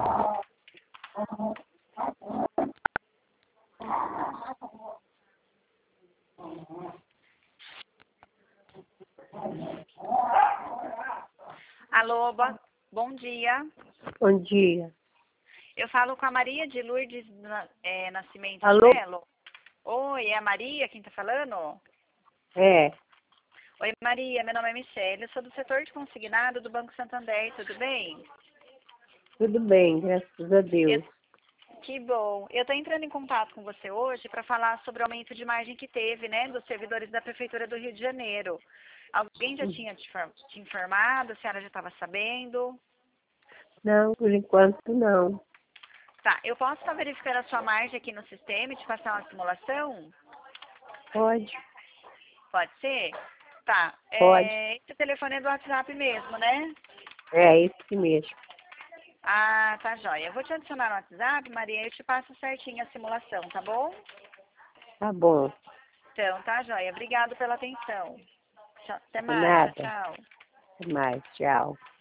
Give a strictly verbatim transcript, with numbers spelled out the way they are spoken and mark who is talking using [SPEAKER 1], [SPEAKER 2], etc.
[SPEAKER 1] Alô, bo- bom dia.
[SPEAKER 2] Bom dia.
[SPEAKER 1] Eu falo com a Maria de Lourdes Na- é, Nascimento
[SPEAKER 2] Alô?
[SPEAKER 1] Melo. Oi, é a Maria quem tá falando?
[SPEAKER 2] É,
[SPEAKER 1] Oi, Maria, meu nome é Michele, eu sou do setor de consignado do Banco Santander, tudo bem?
[SPEAKER 2] tudo bem, graças a Deus.
[SPEAKER 1] Eu- que bom. Eu tô entrando em contato com você hoje para falar sobre o aumento de margem que teve, né, dos servidores da Prefeitura do Rio de Janeiro. Alguém já tinha te infor- te informado? A senhora já estava sabendo?
[SPEAKER 2] Não, por enquanto não.
[SPEAKER 1] Tá, eu posso só verificar a sua margem aqui no sistema e te passar uma simulação?
[SPEAKER 2] Pode,
[SPEAKER 1] Pode ser? Tá.
[SPEAKER 2] pode.
[SPEAKER 1] É, esse telefone é do WhatsApp mesmo, né?
[SPEAKER 2] É esse mesmo.
[SPEAKER 1] Ah, tá joia. Eu vou te adicionar no WhatsApp, Maria, e eu te passo certinho a simulação, tá bom?
[SPEAKER 2] Tá bom.
[SPEAKER 1] Então, tá joia. Obrigado pela atenção. Tchau, até
[SPEAKER 2] De
[SPEAKER 1] mais. Tchau,
[SPEAKER 2] nada.
[SPEAKER 1] tchau.
[SPEAKER 2] Até mais. Tchau.